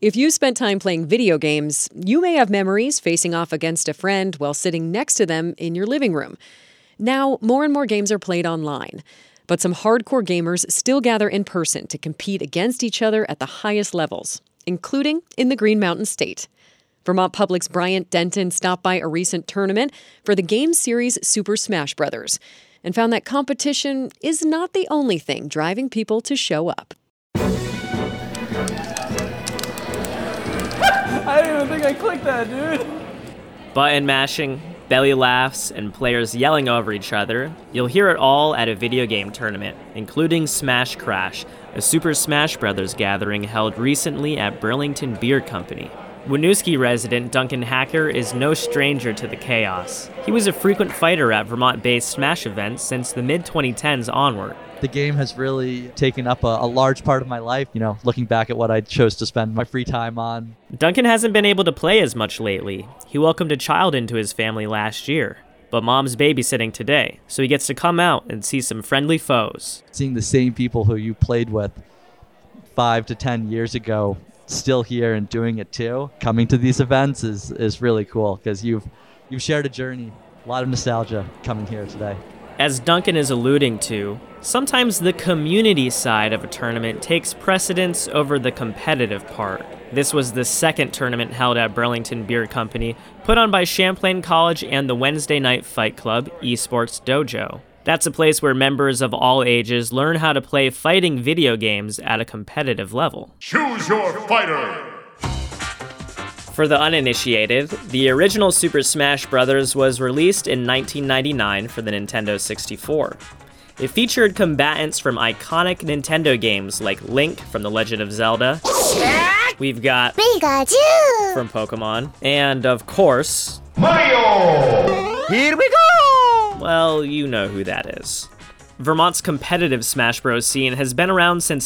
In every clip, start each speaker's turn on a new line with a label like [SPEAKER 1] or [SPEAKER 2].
[SPEAKER 1] If you spent time playing video games, you may have memories facing off against a friend while sitting next to them in your living room. Now, more and more games are played online, but some hardcore gamers still gather in person to compete against each other at the highest levels, including in the Green Mountain State. Vermont Public's Bryant Denton stopped by a recent tournament for the game series Super Smash Bros. And found that competition is not the only thing driving people to show up.
[SPEAKER 2] I didn't even think I clicked that, dude.
[SPEAKER 3] Button mashing, belly laughs, and players yelling over each other. You'll hear it all at a video game tournament, including Smash Crash, a Super Smash Bros. Gathering held recently at Burlington Beer Company. Winooski resident Duncan Hacker is no stranger to the chaos. He was a frequent fighter at Vermont-based Smash events since the mid-2010s onward.
[SPEAKER 4] The game has really taken up a large part of my life, looking back at what I chose to spend my free time on.
[SPEAKER 3] Duncan hasn't been able to play as much lately. He welcomed a child into his family last year, but mom's babysitting today, so he gets to come out and see some friendly foes.
[SPEAKER 4] Seeing the same people who you played with 5 to 10 years ago still here and doing it too, coming to these events is really cool because you've shared a journey, a lot of nostalgia coming here today.
[SPEAKER 3] As Duncan is alluding to, sometimes the community side of a tournament takes precedence over the competitive part. This was the second tournament held at Burlington Beer Company, put on by Champlain College and the Wednesday Night Fight Club Esports Dojo. That's a place where members of all ages learn how to play fighting video games at a competitive level.
[SPEAKER 5] Choose your fighter!
[SPEAKER 3] For the uninitiated, the original Super Smash Bros. Was released in 1999 for the Nintendo 64. It featured combatants from iconic Nintendo games like Link from The Legend of Zelda, we've got Pikachu from Pokemon, and of course,
[SPEAKER 5] Mario!
[SPEAKER 3] Here we go! Well, you know who that is. Vermont's competitive Smash Bros. Scene has been around since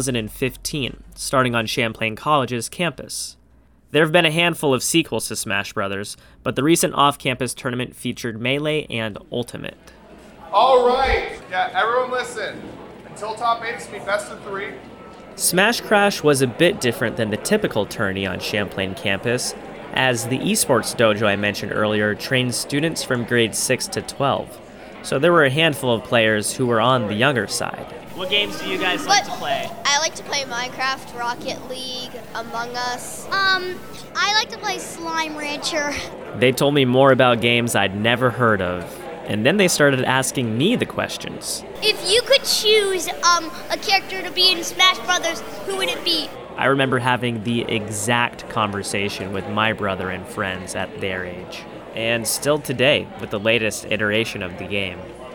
[SPEAKER 3] 2015, starting on Champlain College's campus. There have been a handful of sequels to Smash Bros., but the recent off-campus tournament featured Melee and Ultimate.
[SPEAKER 6] All right, everyone listen. Until top 8, it's going to be best of 3.
[SPEAKER 3] Smash Crash was a bit different than the typical tourney on Champlain campus, as the esports dojo I mentioned earlier trained students from grades 6 to 12. So there were a handful of players who were on the younger side. What games do you guys like to play?
[SPEAKER 7] I like to play Minecraft, Rocket League, Among Us. I like to play Slime Rancher.
[SPEAKER 3] They told me more about games I'd never heard of, and then they started asking me the questions.
[SPEAKER 7] If you could choose a character to be in Smash Brothers, who would it be?
[SPEAKER 3] I remember having the exact conversation with my brother and friends at their age, and still today with the latest iteration of the game.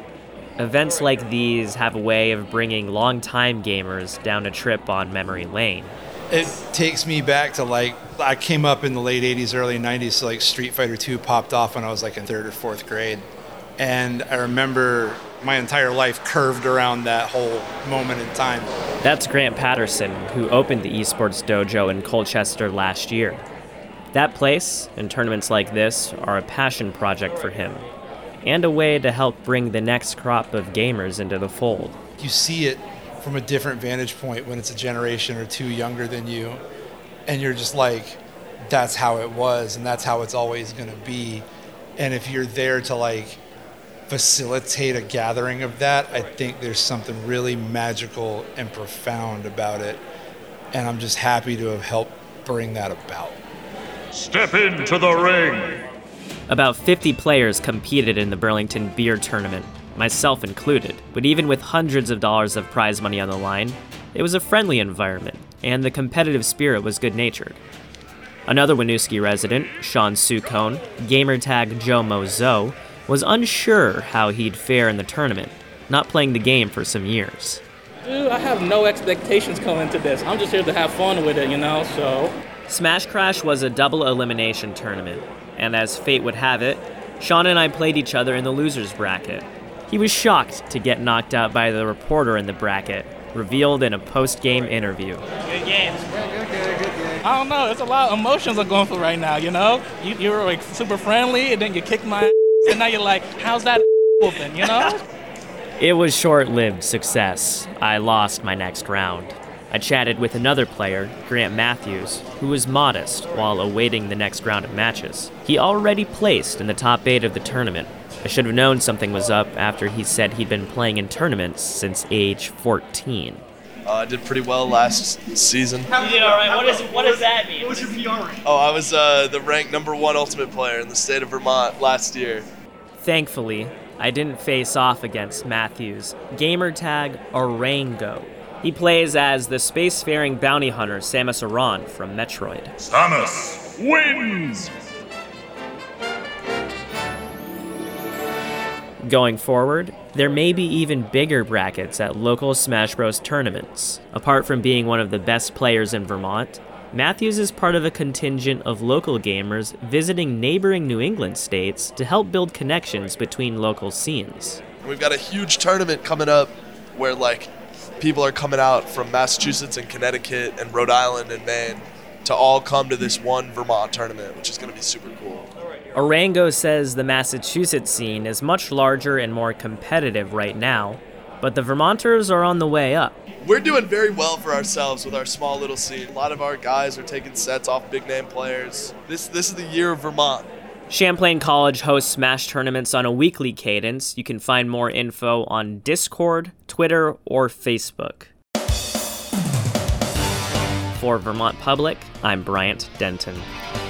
[SPEAKER 3] Events like these have a way of bringing longtime gamers down a trip on memory lane.
[SPEAKER 8] It takes me back to I came up in the late 80s, early 90s, so Street Fighter 2 popped off when I was in 3rd or 4th grade. And I remember my entire life curved around that whole moment in time.
[SPEAKER 3] That's Grant Patterson, who opened the Esports Dojo in Colchester last year. That place and tournaments like this are a passion project for him, and a way to help bring the next crop of gamers into the fold.
[SPEAKER 8] You see it from a different vantage point when it's a generation or two younger than you, and you're just that's how it was, and that's how it's always going to be. And if you're there to facilitate a gathering of that, I think there's something really magical and profound about it, and I'm just happy to have helped bring that about.
[SPEAKER 5] Step into the ring!
[SPEAKER 3] About 50 players competed in the Burlington Beer Tournament, myself included, but even with hundreds of dollars of prize money on the line, it was a friendly environment, and the competitive spirit was good-natured. Another Winooski resident, Sean Sucone, gamertag Joe Mozo, was unsure how he'd fare in the tournament, not playing the game for some years.
[SPEAKER 2] Dude, I have no expectations coming into this. I'm just here to have fun with it, so...
[SPEAKER 3] Smash Crash was a double elimination tournament, and as fate would have it, Sean and I played each other in the loser's bracket. He was shocked to get knocked out by the reporter in the bracket, revealed in a post-game interview.
[SPEAKER 2] Good games. Good. I don't know, there's a lot of emotions I'm going through right now, You were super friendly, and then you kicked my ass, and now you're how's that whooping,
[SPEAKER 3] It was short-lived success. I lost my next round. I chatted with another player, Grant Matthews, who was modest while awaiting the next round of matches. He already placed in the top 8 of the tournament. I should have known something was up after he said he'd been playing in tournaments since age 14.
[SPEAKER 9] I did pretty well last season.
[SPEAKER 3] You did all right. What does that mean?
[SPEAKER 6] What was your PR rank?
[SPEAKER 9] Oh, I was the ranked #1 Ultimate player in the state of Vermont last year.
[SPEAKER 3] Thankfully, I didn't face off against Matthews. Gamertag Orango. He plays as the spacefaring bounty hunter Samus Aran from Metroid.
[SPEAKER 5] Samus wins!
[SPEAKER 3] Going forward, there may be even bigger brackets at local Smash Bros. Tournaments. Apart from being one of the best players in Vermont, Matthews is part of a contingent of local gamers visiting neighboring New England states to help build connections between local scenes.
[SPEAKER 9] We've got a huge tournament coming up where people are coming out from Massachusetts and Connecticut and Rhode Island and Maine to all come to this one Vermont tournament, which is going to be super cool.
[SPEAKER 3] Orango says the Massachusetts scene is much larger and more competitive right now, but the Vermonters are on the way up.
[SPEAKER 9] We're doing very well for ourselves with our small little scene. A lot of our guys are taking sets off big name players. This is the year of Vermont.
[SPEAKER 3] Champlain College hosts Smash tournaments on a weekly cadence. You can find more info on Discord, Twitter, or Facebook. For Vermont Public, I'm Bryant Denton.